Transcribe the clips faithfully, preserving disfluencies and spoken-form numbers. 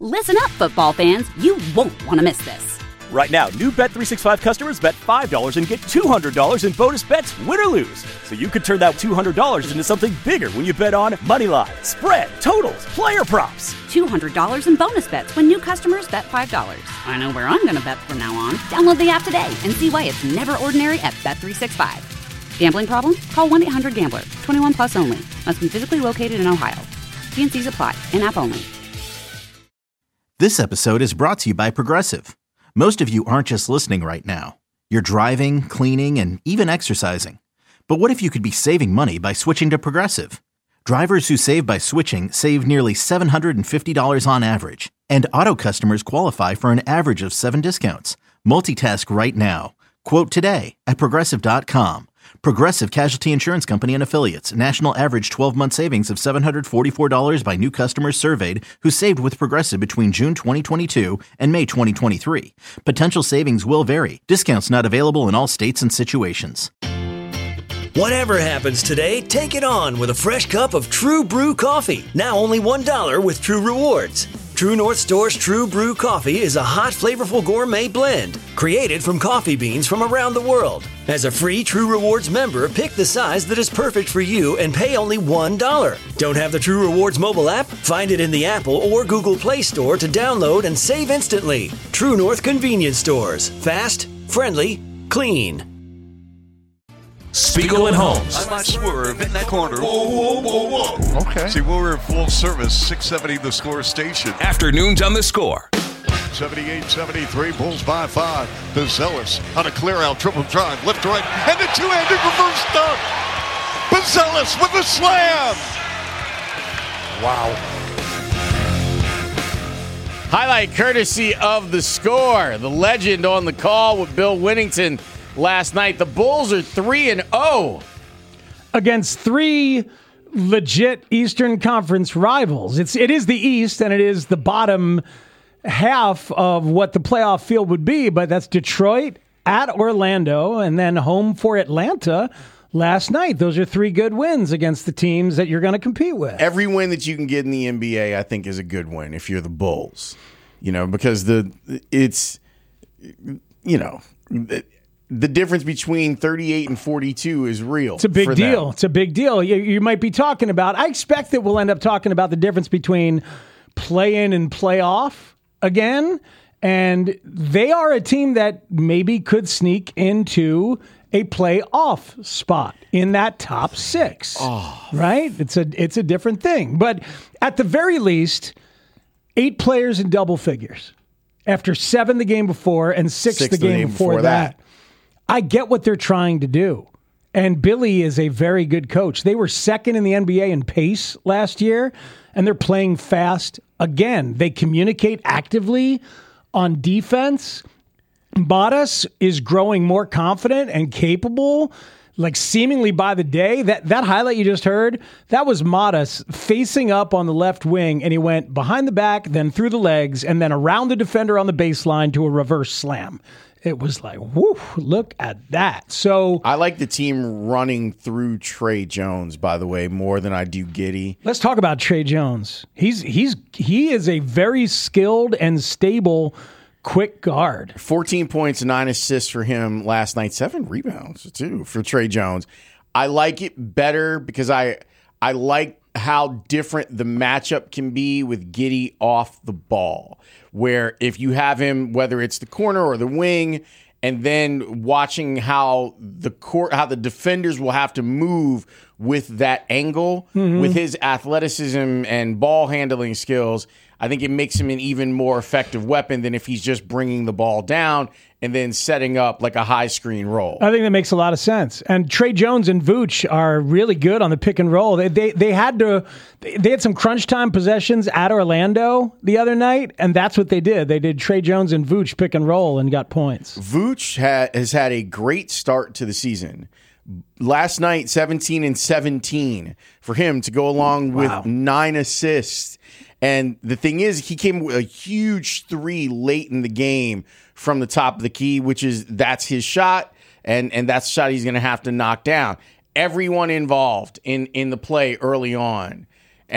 Listen up, football fans. You won't want to miss this. Right now, new Bet three sixty-five customers bet five dollars and get two hundred dollars in bonus bets, win or lose. So you could turn that two hundred dollars into something bigger when you bet on money line, spread, totals, player props. two hundred dollars in bonus bets when new customers bet five dollars. I know where I'm going to bet from now on. Download the app today and see why it's never ordinary at Bet three sixty-five. Gambling problem? Call one eight hundred gambler. twenty-one plus only. Must be physically located in Ohio. T and C's apply. In-app only. This episode is brought to you by Progressive. Most of you aren't just listening right now. You're driving, cleaning, and even exercising. But what if you could be saving money by switching to Progressive? Drivers who save by switching save nearly seven hundred fifty dollars on average. And auto customers qualify for an average of seven discounts. Multitask right now. Quote today at Progressive dot com. Progressive Casualty Insurance Company and Affiliates. National average twelve-month savings of seven hundred forty-four dollars by new customers surveyed who saved with Progressive between June twenty twenty-two and May twenty twenty-three. Potential savings will vary. Discounts not available in all states and situations. Whatever happens today, take it on with a fresh cup of True Brew coffee. Now only one dollar with True Rewards. True North Store's True Brew coffee is a hot, flavorful gourmet blend created from coffee beans from around the world. As a free True Rewards member, pick the size that is perfect for you and pay only one dollar. Don't have the True Rewards mobile app? Find it in the Apple or Google Play Store to download and save instantly. True North Convenience Stores. Fast, friendly, clean. Spiegel and Holmes. I might swerve in that corner. Whoa, whoa, whoa, whoa. Okay. See, we're in full service, six seventy The Score station. Afternoons on The Score. seventy-eight seventy-three, Bulls by five. The Zealous on a clear-out triple drive, left to right, and a two-handed reverse dunk. Zealous with a slam. Wow. Highlight courtesy of The Score. The legend on the call with Bill Winnington last night. The Bulls are three and oh against three legit Eastern Conference rivals. It's it is the East, and it is the bottom half of what the playoff field would be, but that's Detroit at Orlando and then home for Atlanta last night. Those are three good wins against the teams that you're going to compete with. Every win that you can get in the N B A, I think, is a good win if you're the Bulls. You know, because the it's you know, the, the difference between thirty-eight and forty-two is real. It's a big deal. Them. It's a big deal. You, you might be talking about, I expect that we'll end up talking about the difference between play-in and play-off again. And they are a team that maybe could sneak into a playoff spot in that top six. Oh. Right? It's a it's a different thing. But at the very least, eight players in double figures after seven the game before and six, six the, game the game before, before that. that. I get what they're trying to do. And Billy is a very good coach. They were second in the N B A in pace last year, and they're playing fast again. They communicate actively on defense. Modest is growing more confident and capable, like seemingly by the day. That that highlight you just heard, that was Modest facing up on the left wing, and he went behind the back, then through the legs, and then around the defender on the baseline to a reverse slam. It was like, whoo, look at that. So I like the team running through Trey Jones, by the way, more than I do Giddey. Let's talk about Trey Jones. He's he's he is a very skilled and stable quick guard. fourteen points, nine assists for him last night, seven rebounds too for Trey Jones. I like it better because I I like how different the matchup can be with Giddey off the ball, where if you have him, whether it's the corner or the wing, and then watching how the court, how the defenders will have to move with that angle, mm-hmm. with his athleticism and ball handling skills, I think it makes him an even more effective weapon than if he's just bringing the ball down and then setting up like a high screen roll. I think that makes a lot of sense. And Trey Jones and Vooch are really good on the pick and roll. They they, they had to they had some crunch time possessions at Orlando the other night, and that's what they did. They did Trey Jones and Vooch pick and roll and got points. Vooch ha- has had a great start to the season. Last night, seventeen and seventeen for him to go along wow. with nine assists. And the thing is, he came with a huge three late in the game from the top of the key, which is that's his shot, and, and that's the shot he's going to have to knock down. Everyone involved in, in the play early on and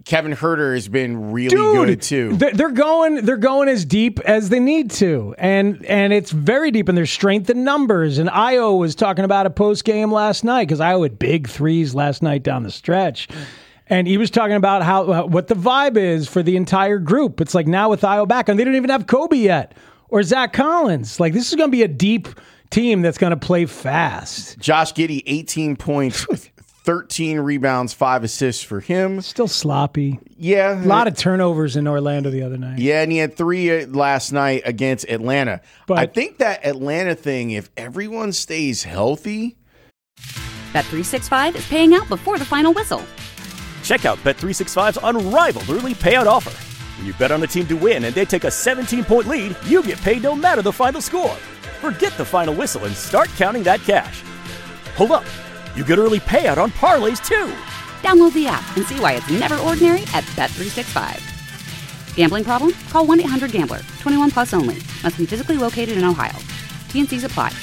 Kevin Huerter has been really Dude, good too. They're going. They're going as deep as they need to, and and it's very deep. And there's strength in numbers. And Io was talking about a post game last night because Io had big threes last night down the stretch, and he was talking about how uh, what the vibe is for the entire group. It's like now with Io back, and they don't even have Kobe yet or Zach Collins. Like this is going to be a deep team that's going to play fast. Josh Giddey, eighteen points. thirteen rebounds, five assists for him. Still sloppy. Yeah. A lot of turnovers in Orlando the other night. Yeah, and he had three last night against Atlanta. But I think that Atlanta thing, if everyone stays healthy. Bet three sixty-five is paying out before the final whistle. Check out Bet three sixty-five's unrivaled early payout offer. When you bet on a team to win and they take a seventeen-point lead, you get paid no matter the final score. Forget the final whistle and start counting that cash. Hold up. You get early payout on parlays, too. Download the app and see why it's never ordinary at Bet three sixty-five. Gambling problem? Call one eight hundred gambler. twenty-one plus only. Must be physically located in Ohio. T N Cs apply.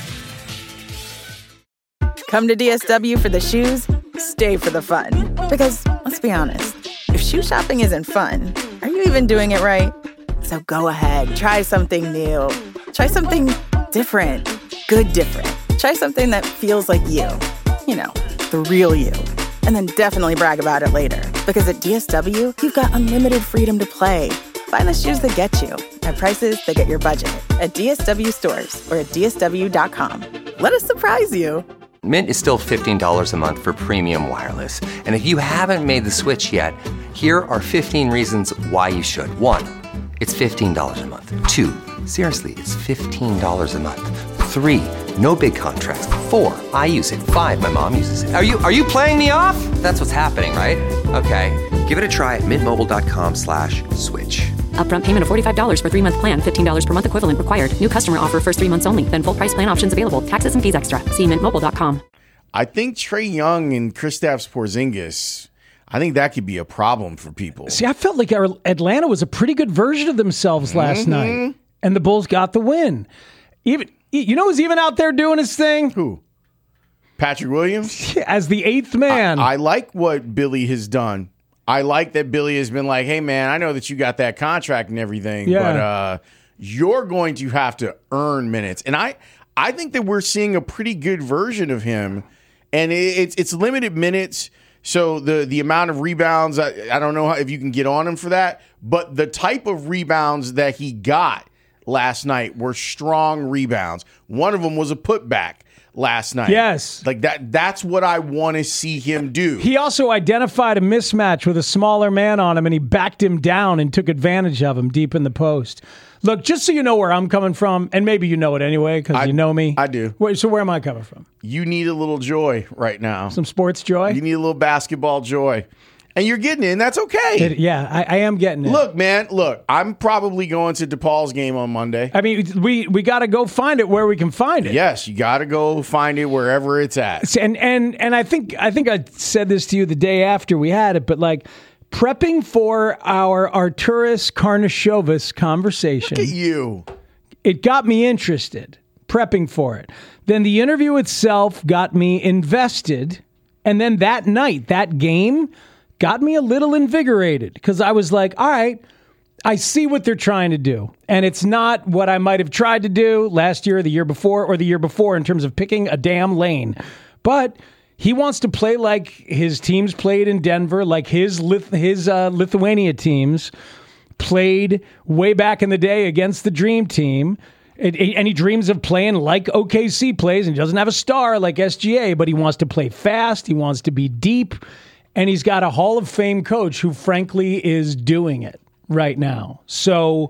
Come to D S W for the shoes, stay for the fun. Because, let's be honest, if shoe shopping isn't fun, are you even doing it right? So go ahead, try something new. Try something different. Good different. Try something that feels like you. You know, the real you. And then definitely brag about it later. Because at D S W, you've got unlimited freedom to play. Find the shoes that get you at prices that get your budget at D S W stores or at D S W dot com. Let us surprise you. Mint is still fifteen dollars a month for premium wireless. And if you haven't made the switch yet, here are fifteen reasons why you should. One, it's fifteen dollars a month. Two, seriously, it's fifteen dollars a month. Three, no big contracts. Four, I use it. Five, my mom uses it. Are you are you playing me off? That's what's happening, right? Okay, give it a try at mintmobile.com slash switch. Upfront payment of forty-five dollars for three-month plan, fifteen dollars per month equivalent required. New customer offer first three months only. Then full price plan options available. Taxes and fees extra. See mint mobile dot com. I think Trae Young and Kristaps Porzingis, I think that could be a problem for people. See, I felt like our Atlanta was a pretty good version of themselves last mm-hmm. night, and the Bulls got the win. Even you know who's even out there doing his thing? Who? Patrick Williams? As the eighth man. I, I like what Billy has done. I like that Billy has been like, hey, man, I know that you got that contract and everything, yeah. but uh, you're going to have to earn minutes. And I, I think that we're seeing a pretty good version of him, and it, it's it's limited minutes. So the the amount of rebounds, I, I don't know how, if you can get on him for that, but the type of rebounds that he got last night were strong rebounds. One of them was a putback last night. Yes. Like that that's what I want to see him do. He also identified a mismatch with a smaller man on him, and he backed him down and took advantage of him deep in the post. Look, just so you know where I'm coming from, and maybe you know it anyway because you know me. I do. Wait, so where am I coming from? You need a little joy right now. Some sports joy? You need a little basketball joy. And you're getting it, and that's okay. It, yeah, I, I am getting it. Look, man, look, I'm probably going to DePaul's game on Monday. I mean, we, we got to go find it where we can find it. Yes, you got to go find it wherever it's at. And and and I think I think I said this to you the day after we had it, but like prepping for our Arturas Karnisovas conversation. Look at you. It got me interested, prepping for it. Then the interview itself got me invested. And then that night, that game got me a little invigorated because I was like, all right, I see what they're trying to do. And it's not what I might have tried to do last year, or the year before, or the year before in terms of picking a damn lane. But he wants to play like his teams played in Denver, like his his uh, Lithuania teams played way back in the day against the Dream Team. It, it, and he dreams of playing like O K C plays, and he doesn't have a star like S G A, but he wants to play fast. He wants to be deep. And he's got a Hall of Fame coach who, frankly, is doing it right now. So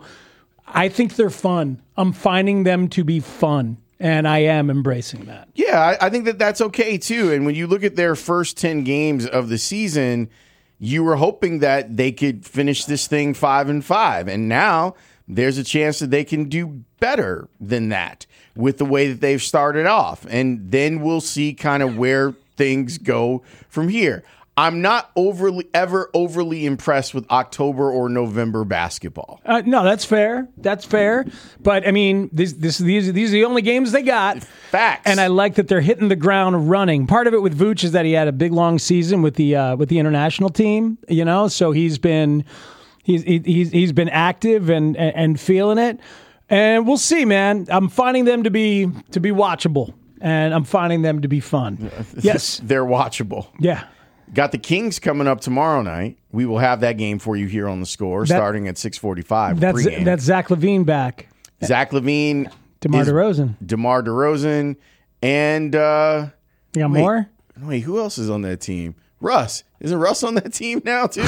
I think they're fun. I'm finding them to be fun, and I am embracing that. Yeah, I, I think that that's okay, too. And when you look at their first ten games of the season, you were hoping that they could finish this thing five and five. And now there's a chance that they can do better than that with the way that they've started off. And then we'll see kind of where things go from here. I'm not overly ever overly impressed with October or November basketball. Uh, no, that's fair. That's fair. But I mean, this, this, these, these are the only games they got. Facts. And I like that they're hitting the ground running. Part of it with Vooch is that he had a big long season with the uh, with the international team. You know, so he's been he's he's he's been active and and, and feeling it. And we'll see, man. I'm finding them to be to be watchable, and I'm finding them to be fun. Yes, they're watchable. Yeah. Got the Kings coming up tomorrow night. We will have that game for you here on The Score, that, starting at six forty-five. That's pregame. That's Zach LaVine back. Zach LaVine, DeMar DeRozan, DeMar DeRozan, and uh, you got wait, more. Wait, who else is on that team? Russ. Isn't Russ on that team now too?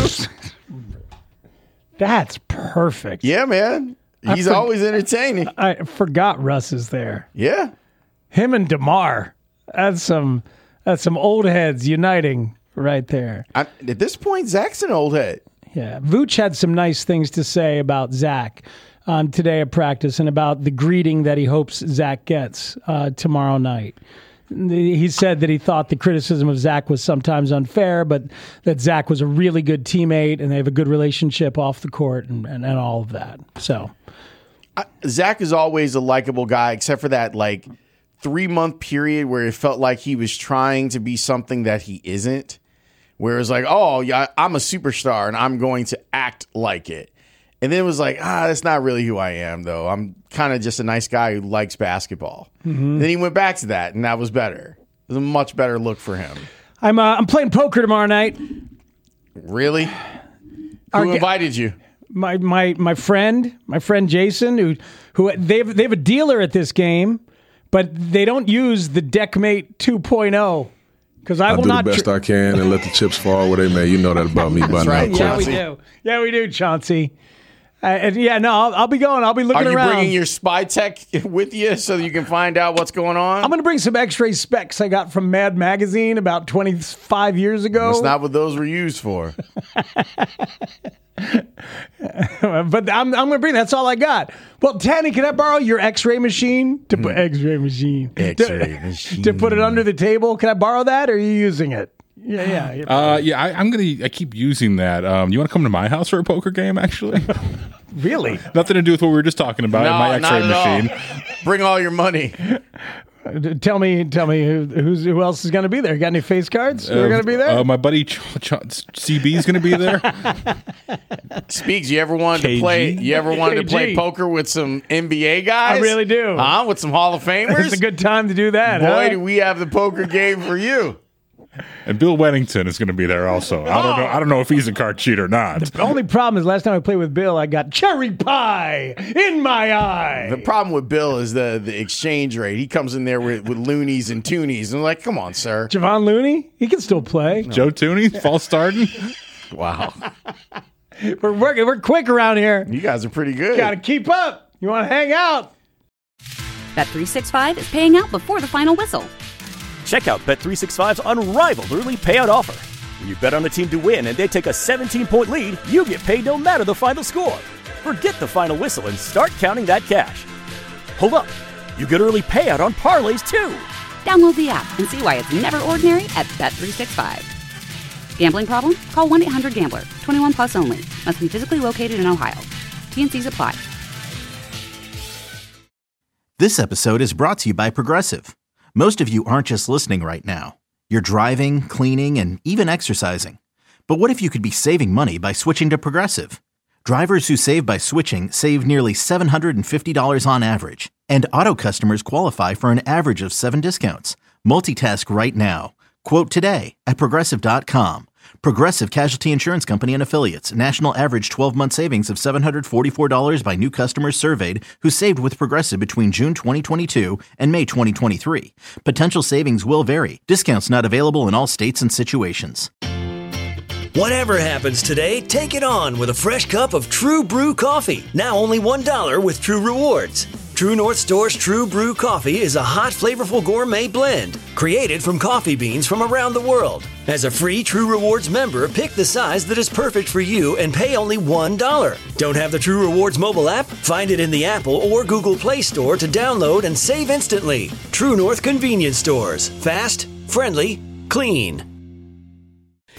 That's perfect. Yeah, man. He's for- always entertaining. I forgot Russ is there. Yeah, him and DeMar. That's some. That's some old heads uniting. Right there. I, at this point, Zach's an old head. Yeah. Vooch had some nice things to say about Zach um, today at practice and about the greeting that he hopes Zach gets uh, tomorrow night. He said that he thought the criticism of Zach was sometimes unfair, but that Zach was a really good teammate and they have a good relationship off the court and, and, and all of that. So, I, Zach is always a likable guy, except for that, like, three-month period where it felt like he was trying to be something that he isn't. Where it's like, oh, yeah, I'm a superstar and I'm going to act like it. And then it was like, ah, that's not really who I am, though. I'm kind of just a nice guy who likes basketball. Mm-hmm. Then he went back to that, and that was better. It was a much better look for him. I'm uh, I'm playing poker tomorrow night. Really? Our, who invited you? My my my friend, my friend Jason, who who they have, they have a dealer at this game, but they don't use the Deckmate two point oh. Because I, I will do not the best tr- I can and let the chips fall where they may. You know that about me by now. Right. Yeah, we do. Yeah, we do, Chauncey. Uh, and yeah, no, I'll, I'll be going. I'll be looking around. Are you around. bringing your spy tech with you so that you can find out what's going on? I'm going to bring some X-ray specs I got from Mad Magazine about twenty-five years ago. That's not what those were used for. But I'm, I'm going to bring. That's all I got. Well, Tanny, can I borrow your X-ray machine to put X-ray machine? X-ray to, machine to put it under the table? Can I borrow that, or are you using it? Yeah, yeah. Uh, yeah, I, I'm gonna. I keep using that. Um, you want to come to my house for a poker game? Actually, really? Nothing to do with what we were just talking about. No, in my X-ray not at machine. All. Bring all your money. Tell me, tell me who, who's who else is going to be there? Got any face cards? Who uh, are going to be there? Uh, my buddy Ch- Ch- C B is going to be there. Speaks. You ever wanted K G? to play? You ever wanted K G. to play poker with some N B A guys? I really do. Huh? With some Hall of Famers? It's a good time to do that. Boy, huh? do we have the poker game for you. And Bill Weddington is going to be there also. I don't know. I don't know if he's a card cheat or not. The only problem is last time I played with Bill, I got cherry pie in my eye. The problem with Bill is the the exchange rate. He comes in there with, with loonies and toonies. And I'm like, come on, sir. Javon Looney, he can still play. No. Joe Tooney, false starting. Wow. We're working. We're quick around here. You guys are pretty good. Got to keep up. You want to hang out? Bet three sixty-five is paying out before the final whistle. Check out Bet three sixty-five's unrivaled early payout offer. When you bet on a team to win and they take a seventeen-point lead, you get paid no matter the final score. Forget the final whistle and start counting that cash. Hold up. You get early payout on parlays, too. Download the app and see why it's never ordinary at Bet three sixty-five. Gambling problem? Call one eight hundred gambler. twenty-one plus only. Must be physically located in Ohio. T and C's apply. This episode is brought to you by Progressive. Most of you aren't just listening right now. You're driving, cleaning, and even exercising. But what if you could be saving money by switching to Progressive? Drivers who save by switching save nearly seven hundred fifty dollars on average. And auto customers qualify for an average of seven discounts. Multitask right now. Quote today at Progressive dot com. Progressive Casualty Insurance Company and Affiliates. National average twelve-month savings of seven hundred forty-four dollars by new customers surveyed who saved with Progressive between June twenty twenty-two and May twenty twenty-three. Potential savings will vary. Discounts not available in all states and situations. Whatever happens today, take it on with a fresh cup of True Brew coffee. Now only one dollar with True Rewards. True North Store's True Brew Coffee is a hot, flavorful gourmet blend created from coffee beans from around the world. As a free True Rewards member, pick the size that is perfect for you and pay only one dollar. Don't have the True Rewards mobile app? Find it in the Apple or Google Play Store to download and save instantly. True North Convenience Stores. Fast, friendly, clean.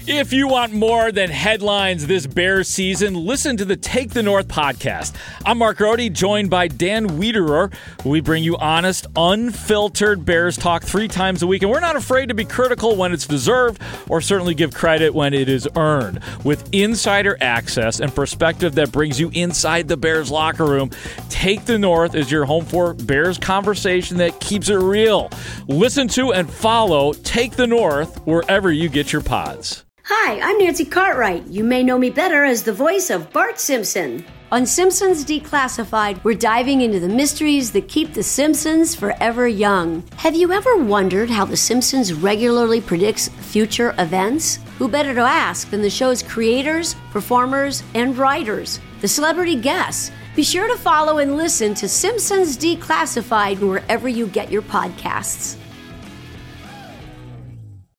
If you want more than headlines this Bears season, listen to the Take the North podcast. I'm Mark Rohde, joined by Dan Wiederer. We bring you honest, unfiltered Bears talk three times a week, and we're not afraid to be critical when it's deserved or certainly give credit when it is earned. With insider access and perspective that brings you inside the Bears locker room, Take the North is your home for Bears conversation that keeps it real. Listen to and follow Take the North wherever you get your pods. Hi, I'm Nancy Cartwright. You may know me better as the voice of Bart Simpson. On Simpsons Declassified, we're diving into the mysteries that keep the Simpsons forever young. Have you ever wondered how the Simpsons regularly predicts future events? Who better to ask than the show's creators, performers, and writers, the celebrity guests? Be sure to follow and listen to Simpsons Declassified wherever you get your podcasts.